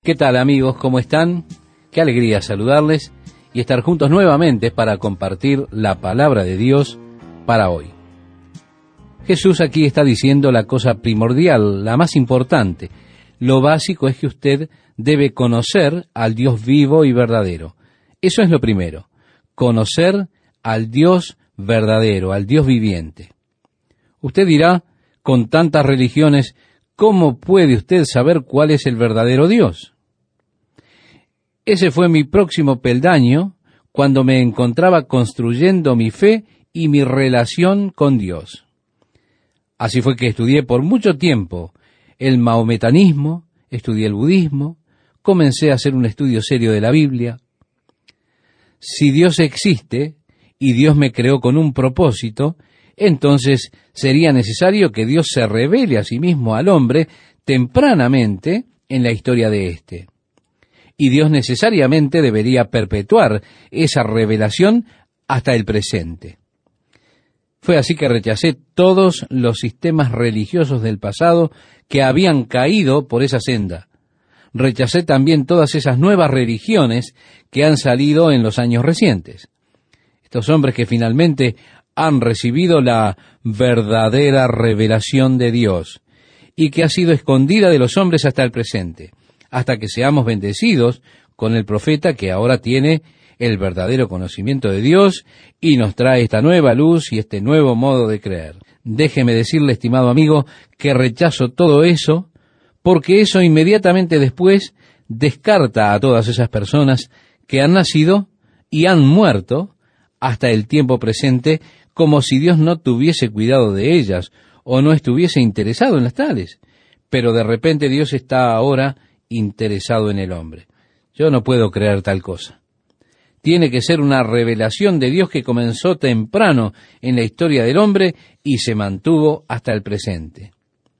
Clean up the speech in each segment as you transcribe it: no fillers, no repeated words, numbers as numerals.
¿Qué tal, amigos? ¿Cómo están? Qué alegría saludarles y estar juntos nuevamente para compartir la palabra de Dios para hoy. Jesús aquí está diciendo la cosa primordial, la más importante. Lo básico es que usted debe conocer al Dios vivo y verdadero. Eso es lo primero, conocer al Dios verdadero, al Dios viviente. Usted dirá, con tantas religiones, ¿cómo puede usted saber cuál es el verdadero Dios? Ese fue mi próximo peldaño cuando me encontraba construyendo mi fe y mi relación con Dios. Así fue que estudié por mucho tiempo el mahometanismo, estudié el budismo, comencé a hacer un estudio serio de la Biblia. Si Dios existe y Dios me creó con un propósito, entonces sería necesario que Dios se revele a sí mismo al hombre tempranamente en la historia de éste. Y Dios necesariamente debería perpetuar esa revelación hasta el presente. Fue así que rechacé todos los sistemas religiosos del pasado que habían caído por esa senda. Rechacé también todas esas nuevas religiones que han salido en los años recientes. Estos hombres que finalmente han recibido la verdadera revelación de Dios y que ha sido escondida de los hombres hasta el presente, hasta que seamos bendecidos con el profeta que ahora tiene el verdadero conocimiento de Dios y nos trae esta nueva luz y este nuevo modo de creer. Déjeme decirle, estimado amigo, que rechazo todo eso, porque eso inmediatamente después descarta a todas esas personas que han nacido y han muerto hasta el tiempo presente, como si Dios no tuviese cuidado de ellas o no estuviese interesado en las tales. Pero de repente Dios está ahora interesado en el hombre. Yo no puedo creer tal cosa. Tiene que ser una revelación de Dios que comenzó temprano en la historia del hombre y se mantuvo hasta el presente.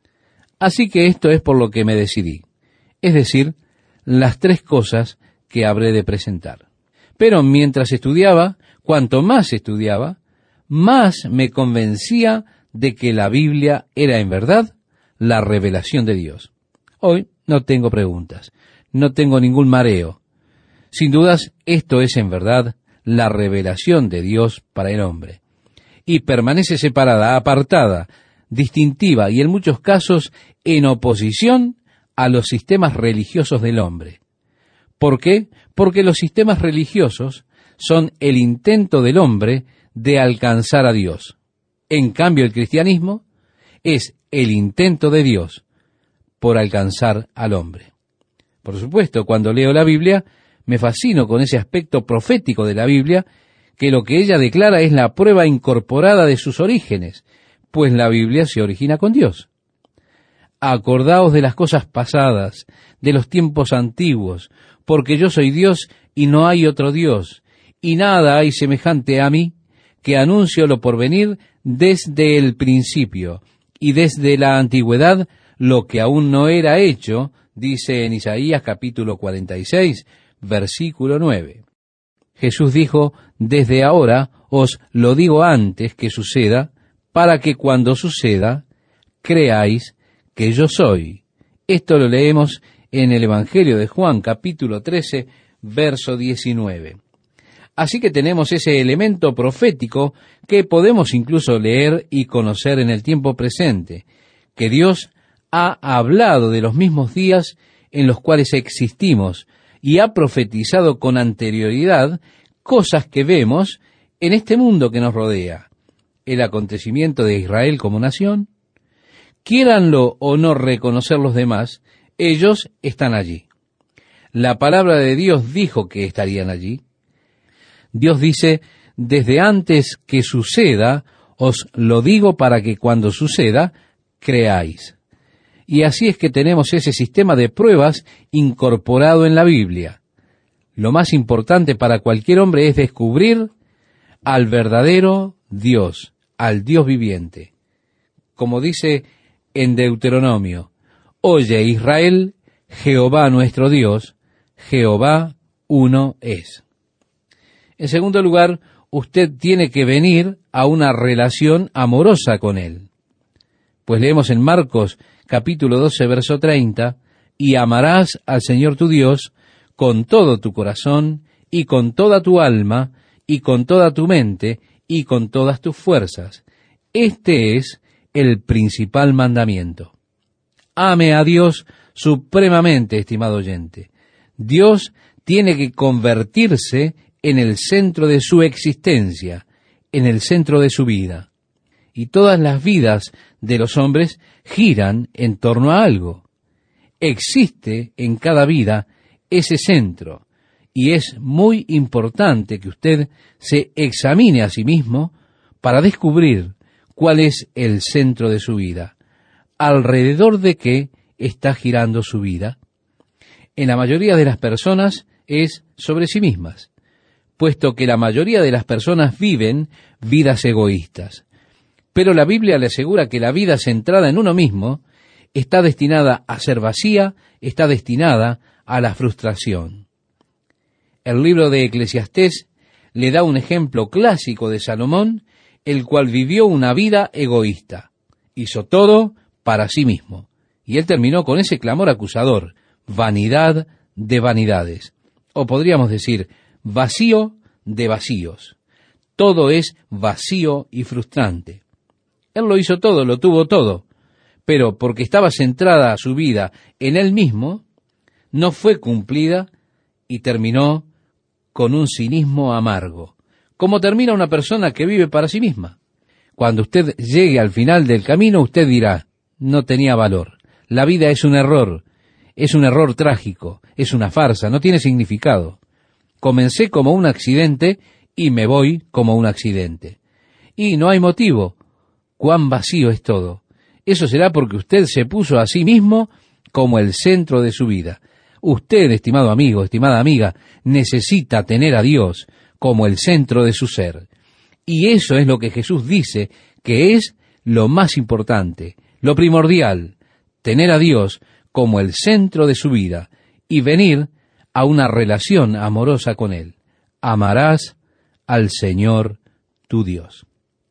Así que esto es por lo que me decidí, es decir, las tres cosas que habré de presentar. Pero mientras estudiaba, cuanto más estudiaba, más me convencía de que la Biblia era en verdad la revelación de Dios. Hoy no tengo preguntas, no tengo ningún mareo. Sin dudas, esto es en verdad la revelación de Dios para el hombre. Y permanece separada, apartada, distintiva y en muchos casos en oposición a los sistemas religiosos del hombre. ¿Por qué? Porque los sistemas religiosos son el intento del hombre de alcanzar a Dios. En cambio, el cristianismo es el intento de Dios por alcanzar al hombre. Por supuesto, cuando leo la Biblia, me fascino con ese aspecto profético de la Biblia, que lo que ella declara es la prueba incorporada de sus orígenes, pues la Biblia se origina con Dios. Acordaos de las cosas pasadas, de los tiempos antiguos, porque yo soy Dios y no hay otro Dios, y nada hay semejante a mí, que anuncio lo porvenir desde el principio, y desde la antigüedad lo que aún no era hecho, dice en Isaías capítulo 46, versículo 9. Jesús dijo, desde ahora os lo digo antes que suceda, para que cuando suceda, creáis que yo soy. Esto lo leemos en el Evangelio de Juan, capítulo 13, verso 19. Así que tenemos ese elemento profético que podemos incluso leer y conocer en el tiempo presente, que Dios ha hablado de los mismos días en los cuales existimos y ha profetizado con anterioridad cosas que vemos en este mundo que nos rodea. El acontecimiento de Israel como nación, quiéranlo o no reconocer los demás, ellos están allí. La palabra de Dios dijo que estarían allí. Dios dice, desde antes que suceda, os lo digo para que cuando suceda, creáis. Y así es que tenemos ese sistema de pruebas incorporado en la Biblia. Lo más importante para cualquier hombre es descubrir al verdadero Dios, al Dios viviente. Como dice en Deuteronomio, oye Israel, Jehová nuestro Dios, Jehová uno es. En segundo lugar, usted tiene que venir a una relación amorosa con Él. Pues leemos en Marcos capítulo 12, verso 30, y amarás al Señor tu Dios con todo tu corazón, y con toda tu alma, y con toda tu mente, y con todas tus fuerzas. Este es el principal mandamiento. Ame a Dios supremamente, estimado oyente. Dios tiene que convertirse en el centro de su existencia, en el centro de su vida. Y todas las vidas de los hombres giran en torno a algo. Existe en cada vida ese centro, y es muy importante que usted se examine a sí mismo para descubrir cuál es el centro de su vida, alrededor de qué está girando su vida. En la mayoría de las personas es sobre sí mismas, puesto que la mayoría de las personas viven vidas egoístas. Pero la Biblia le asegura que la vida centrada en uno mismo está destinada a ser vacía, está destinada a la frustración. El libro de Eclesiastés le da un ejemplo clásico de Salomón, el cual vivió una vida egoísta. Hizo todo para sí mismo. Y él terminó con ese clamor acusador: vanidad de vanidades. O podríamos decir, vacío de vacíos. Todo es vacío y frustrante. Él lo hizo todo, lo tuvo todo, pero porque estaba centrada su vida en él mismo, no fue cumplida y terminó con un cinismo amargo, como termina una persona que vive para sí misma. Cuando usted llegue al final del camino, usted dirá: no tenía valor, la vida es un error trágico, es una farsa, no tiene significado. Comencé como un accidente y me voy como un accidente. Y no hay motivo. Cuán vacío es todo. Eso será porque usted se puso a sí mismo como el centro de su vida. Usted, estimado amigo, estimada amiga, necesita tener a Dios como el centro de su ser. Y eso es lo que Jesús dice que es lo más importante, lo primordial, tener a Dios como el centro de su vida y venir a una relación amorosa con Él. Amarás al Señor tu Dios.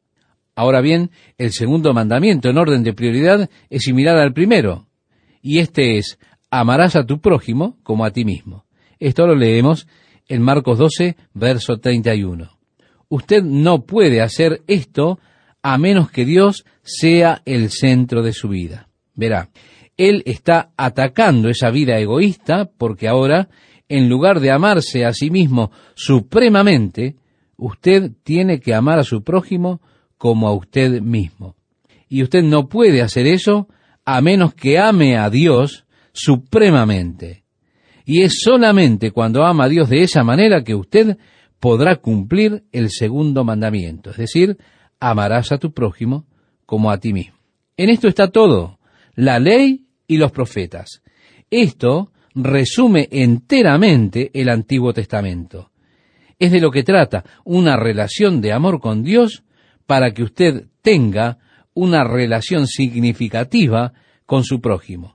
Ahora bien, el segundo mandamiento en orden de prioridad es similar al primero, y este es: amarás a tu prójimo como a ti mismo. Esto lo leemos en Marcos 12, verso 31. Usted no puede hacer esto a menos que Dios sea el centro de su vida. Verá, Él está atacando esa vida egoísta porque ahora, en lugar de amarse a sí mismo supremamente, usted tiene que amar a su prójimo como a usted mismo. Y usted no puede hacer eso a menos que ame a Dios supremamente. Y es solamente cuando ama a Dios de esa manera que usted podrá cumplir el segundo mandamiento, es decir, amarás a tu prójimo como a ti mismo. En esto está todo, la ley y los profetas. Esto resume enteramente el Antiguo Testamento. Es de lo que trata, una relación de amor con Dios para que usted tenga una relación significativa con su prójimo.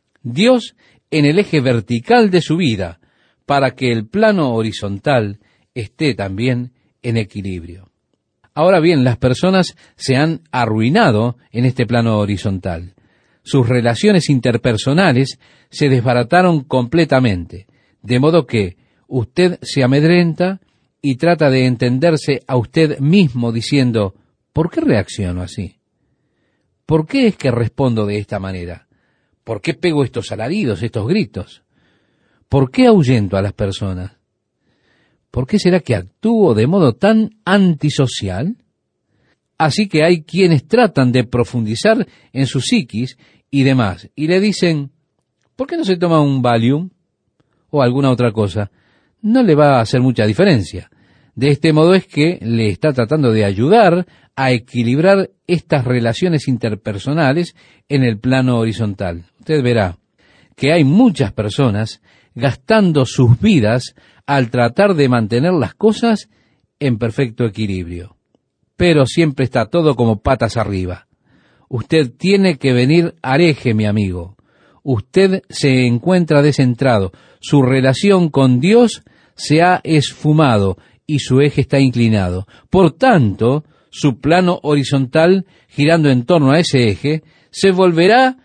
Dios en el eje vertical de su vida, para que el plano horizontal esté también en equilibrio. Ahora bien, las personas se han arruinado en este plano horizontal. Sus relaciones interpersonales se desbarataron completamente, de modo que usted se amedrenta y trata de entenderse a usted mismo diciendo: ¿por qué reacciono así? ¿Por qué es que respondo de esta manera? ¿Por qué pego estos alaridos, estos gritos? ¿Por qué ahuyento a las personas? ¿Por qué será que actúo de modo tan antisocial? Así que hay quienes tratan de profundizar en su psiquis y demás, y le dicen: ¿por qué no se toma un Valium o alguna otra cosa? No le va a hacer mucha diferencia. De este modo es que le está tratando de ayudar a equilibrar estas relaciones interpersonales en el plano horizontal. Usted verá que hay muchas personas gastando sus vidas al tratar de mantener las cosas en perfecto equilibrio. Pero siempre está todo como patas arriba. Usted tiene que venir al eje, mi amigo. Usted se encuentra descentrado. Su relación con Dios se ha esfumado y su eje está inclinado. Por tanto, su plano horizontal, girando en torno a ese eje, se volverá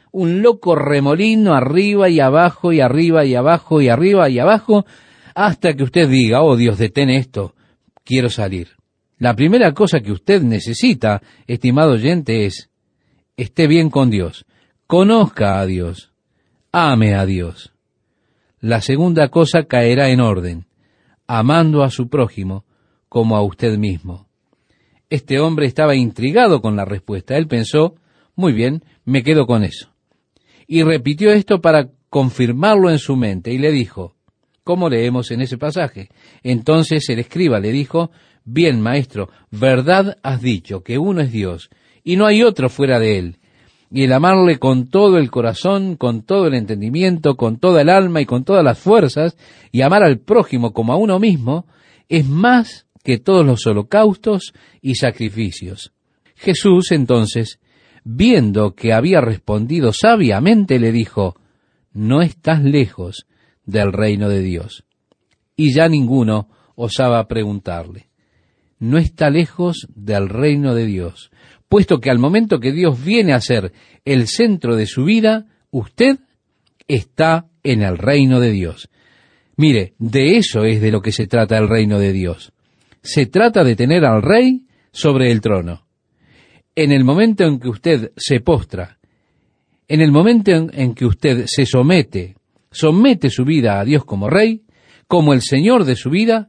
un loco remolino arriba y abajo y arriba y abajo y arriba y abajo, hasta que usted diga, oh Dios, detén esto, quiero salir. La primera cosa que usted necesita, estimado oyente, es, esté bien con Dios, conozca a Dios, ame a Dios. La segunda cosa caerá en orden, amando a su prójimo como a usted mismo. Este hombre estaba intrigado con la respuesta. Él pensó, muy bien, me quedo con eso. Y repitió esto para confirmarlo en su mente y le dijo, ¿cómo leemos en ese pasaje? Entonces el escriba le dijo, bien, maestro, verdad has dicho que uno es Dios y no hay otro fuera de él. Y el amarle con todo el corazón, con todo el entendimiento, con toda el alma y con todas las fuerzas, y amar al prójimo como a uno mismo, es más que todos los holocaustos y sacrificios. Jesús, entonces, viendo que había respondido sabiamente, le dijo, no estás lejos del reino de Dios. Y ya ninguno osaba preguntarle, no está lejos del reino de Dios, puesto que al momento que Dios viene a ser el centro de su vida, usted está en el reino de Dios. Mire, de eso es de lo que se trata el reino de Dios. Se trata de tener al rey sobre el trono. En el momento en que usted se postra, en el momento en que usted se somete su vida a Dios como rey, como el Señor de su vida,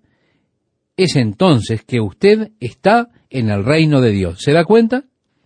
es entonces que usted está en el reino de Dios. ¿Se da cuenta?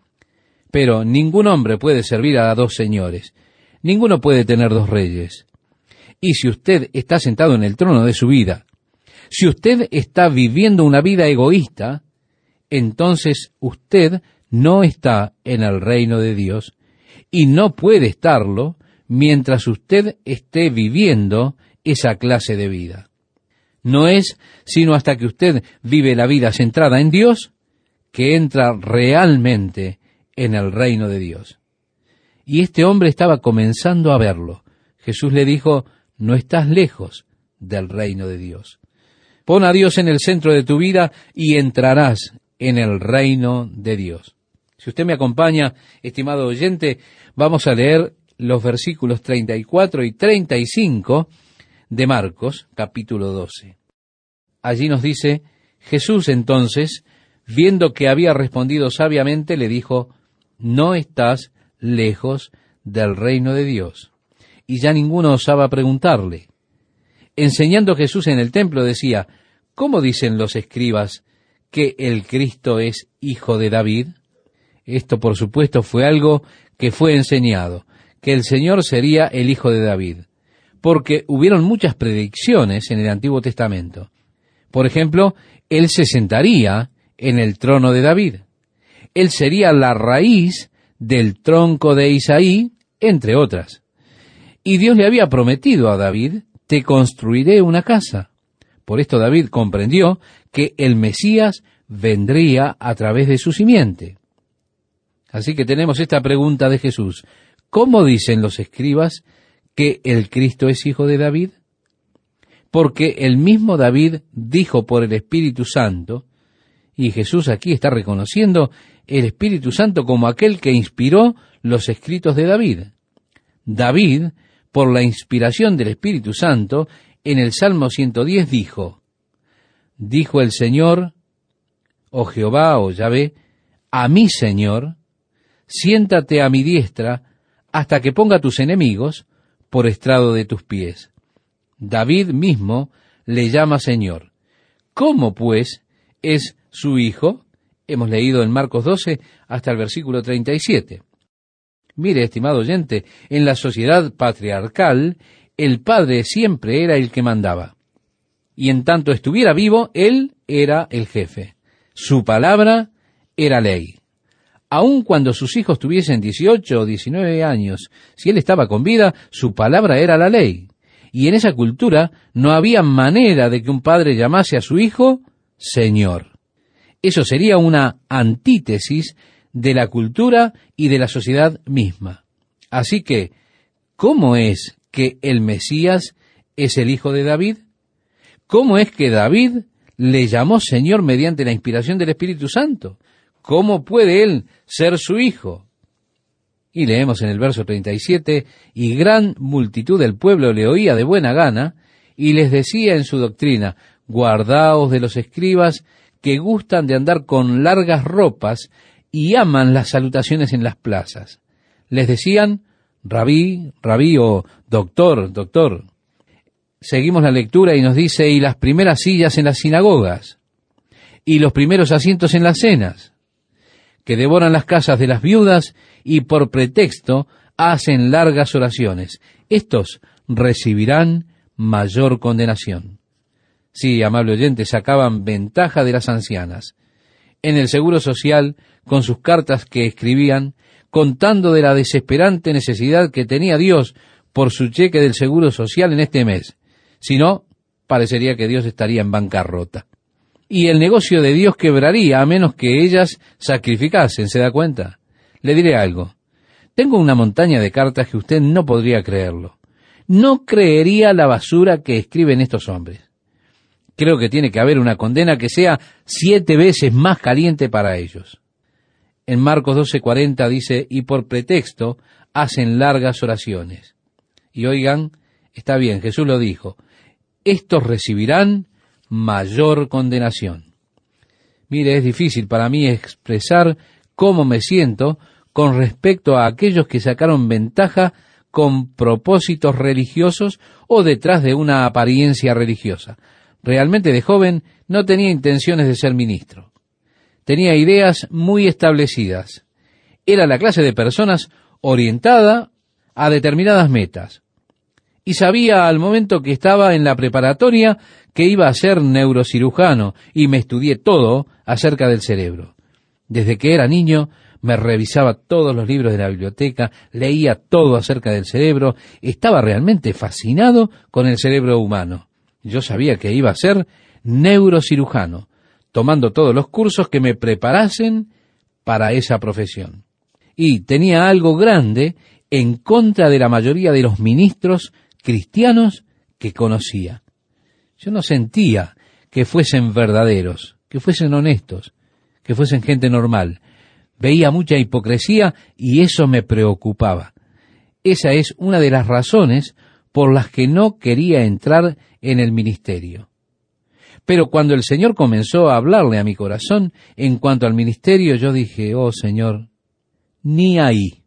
Pero ningún hombre puede servir a dos señores. Ninguno puede tener dos reyes. Y si usted está sentado en el trono de su vida, si usted está viviendo una vida egoísta, entonces usted no está en el reino de Dios y no puede estarlo mientras usted esté viviendo esa clase de vida. No es sino hasta que usted vive la vida centrada en Dios que entra realmente en el reino de Dios. Y este hombre estaba comenzando a verlo. Jesús le dijo, no estás lejos del reino de Dios. Pon a Dios en el centro de tu vida y entrarás en el reino de Dios. Si usted me acompaña, estimado oyente, vamos a leer los versículos 34 y 35 de Marcos, capítulo 12. Allí nos dice, Jesús entonces, viendo que había respondido sabiamente, le dijo, no estás lejos del reino de Dios. Y ya ninguno osaba preguntarle. Enseñando Jesús en el templo decía, ¿cómo dicen los escribas que el Cristo es hijo de David? Esto, por supuesto, fue algo que fue enseñado, que el Señor sería el hijo de David, porque hubieron muchas predicciones en el Antiguo Testamento. Por ejemplo, Él se sentaría en el trono de David. Él sería la raíz del tronco de Isaí, entre otras. Y Dios le había prometido a David, te construiré una casa. Por esto David comprendió que el Mesías vendría a través de su simiente. Así que tenemos esta pregunta de Jesús. ¿Cómo dicen los escribas que el Cristo es hijo de David? Porque el mismo David dijo por el Espíritu Santo, y Jesús aquí está reconociendo el Espíritu Santo como aquel que inspiró los escritos de David. David, por la inspiración del Espíritu Santo, en el Salmo 110 dijo el Señor, oh Jehová, oh Yahvé, a mi Señor, siéntate a mi diestra hasta que ponga tus enemigos por estrado de tus pies. David mismo le llama Señor. ¿Cómo, pues, es su hijo? Hemos leído en Marcos 12 hasta el versículo 37. Mire, estimado oyente, en la sociedad patriarcal, el padre siempre era el que mandaba. Y en tanto estuviera vivo, él era el jefe. Su palabra era ley. Aun cuando sus hijos tuviesen 18 o 19 años, si él estaba con vida, su palabra era la ley. Y en esa cultura no había manera de que un padre llamase a su hijo Señor. Eso sería una antítesis de la cultura y de la sociedad misma. Así que, ¿cómo es que el Mesías es el hijo de David? ¿Cómo es que David le llamó Señor mediante la inspiración del Espíritu Santo? ¿Cómo puede él ser su hijo? Y leemos en el verso 37, y gran multitud del pueblo le oía de buena gana, y les decía en su doctrina, guardaos de los escribas que gustan de andar con largas ropas y aman las salutaciones en las plazas. Les decían, rabí, rabí o doctor, doctor. Seguimos la lectura y nos dice, y las primeras sillas en las sinagogas, y los primeros asientos en las cenas, que devoran las casas de las viudas y por pretexto hacen largas oraciones. Estos recibirán mayor condenación. Sí, amable oyente, sacaban ventaja de las ancianas. En el Seguro Social, con sus cartas que escribían, contando de la desesperante necesidad que tenía Dios por su cheque del Seguro Social en este mes. Si no, parecería que Dios estaría en bancarrota. Y el negocio de Dios quebraría a menos que ellas sacrificasen, ¿se da cuenta? Le diré algo. Tengo una montaña de cartas que usted no podría creerlo. No creería la basura que escriben estos hombres. Creo que tiene que haber una condena que sea 7 veces más caliente para ellos. En Marcos 12:40 dice, y por pretexto hacen largas oraciones. Y oigan, está bien, Jesús lo dijo, estos recibirán mayor condenación. Mire, es difícil para mí expresar cómo me siento con respecto a aquellos que sacaron ventaja con propósitos religiosos o detrás de una apariencia religiosa. Realmente de joven no tenía intenciones de ser ministro. Tenía ideas muy establecidas. Era la clase de personas orientada a determinadas metas. Y sabía al momento que estaba en la preparatoria que iba a ser neurocirujano y me estudié todo acerca del cerebro. Desde que era niño me revisaba todos los libros de la biblioteca, leía todo acerca del cerebro, estaba realmente fascinado con el cerebro humano. Yo sabía que iba a ser neurocirujano, tomando todos los cursos que me preparasen para esa profesión. Y tenía algo grande en contra de la mayoría de los ministros cristianos que conocía. Yo no sentía que fuesen verdaderos, que fuesen honestos, que fuesen gente normal. Veía mucha hipocresía y eso me preocupaba. Esa es una de las razones por las que no quería entrar en el ministerio. Pero cuando el Señor comenzó a hablarle a mi corazón en cuanto al ministerio, yo dije, oh Señor, ni ahí.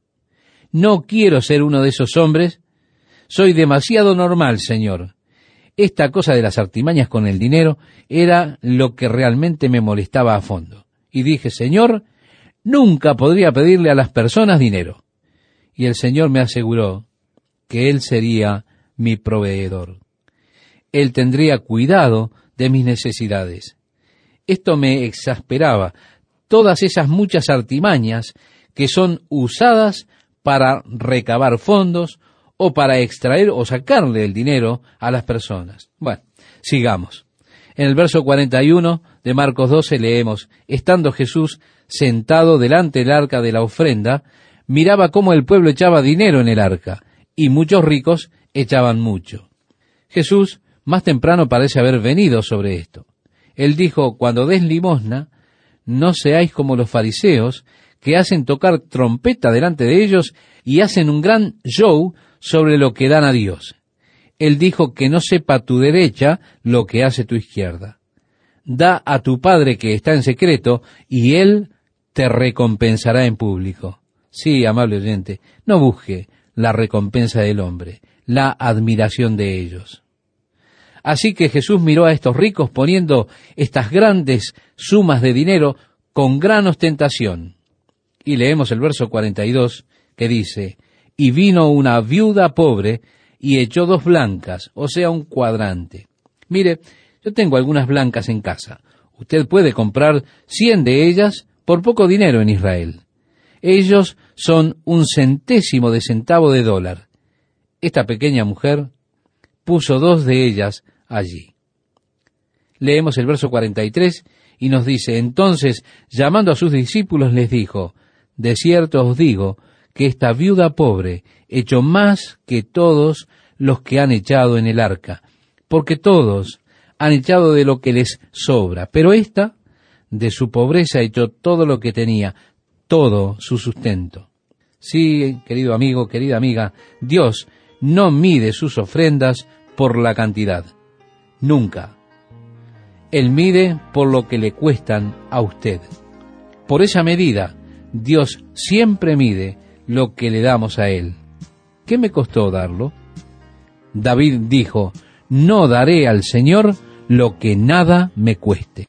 No quiero ser uno de esos hombres. Soy demasiado normal, Señor. Esta cosa de las artimañas con el dinero era lo que realmente me molestaba a fondo. Y dije, Señor, nunca podría pedirle a las personas dinero. Y el Señor me aseguró que Él sería mi proveedor. Él tendría cuidado de mis necesidades. Esto me exasperaba, todas esas muchas artimañas que son usadas para recabar fondos o para extraer o sacarle el dinero a las personas. Bueno, sigamos. En el verso 41 de Marcos 12 leemos, estando Jesús sentado delante del arca de la ofrenda, miraba cómo el pueblo echaba dinero en el arca, y muchos ricos echaban mucho. Jesús más temprano parece haber venido sobre esto. Él dijo, cuando des limosna, no seáis como los fariseos, que hacen tocar trompeta delante de ellos y hacen un gran show sobre lo que dan a Dios. Él dijo que no sepa tu derecha lo que hace tu izquierda. Da a tu Padre que está en secreto, y Él te recompensará en público. Sí, amable oyente, no busque la recompensa del hombre, la admiración de ellos. Así que Jesús miró a estos ricos poniendo estas grandes sumas de dinero con gran ostentación. Y leemos el verso 42 que dice, y vino una viuda pobre y echó 2 blancas, o sea, un cuadrante. Mire, yo tengo algunas blancas en casa. Usted puede comprar 100 de ellas por poco dinero en Israel. Ellos son 1 centésimo de centavo de dólar. Esta pequeña mujer puso 2 de ellas allí. Leemos el verso 43 y nos dice, entonces, llamando a sus discípulos, les dijo, de cierto os digo que esta viuda pobre echó más que todos los que han echado en el arca, porque todos han echado de lo que les sobra, pero ésta de su pobreza echó todo lo que tenía, todo su sustento. Sí, querido amigo, querida amiga, Dios no mide sus ofrendas por la cantidad. Nunca. Él mide por lo que le cuestan a usted. Por esa medida, Dios siempre mide lo que le damos a Él. ¿Qué me costó darlo? David dijo, no daré al Señor lo que nada me cueste.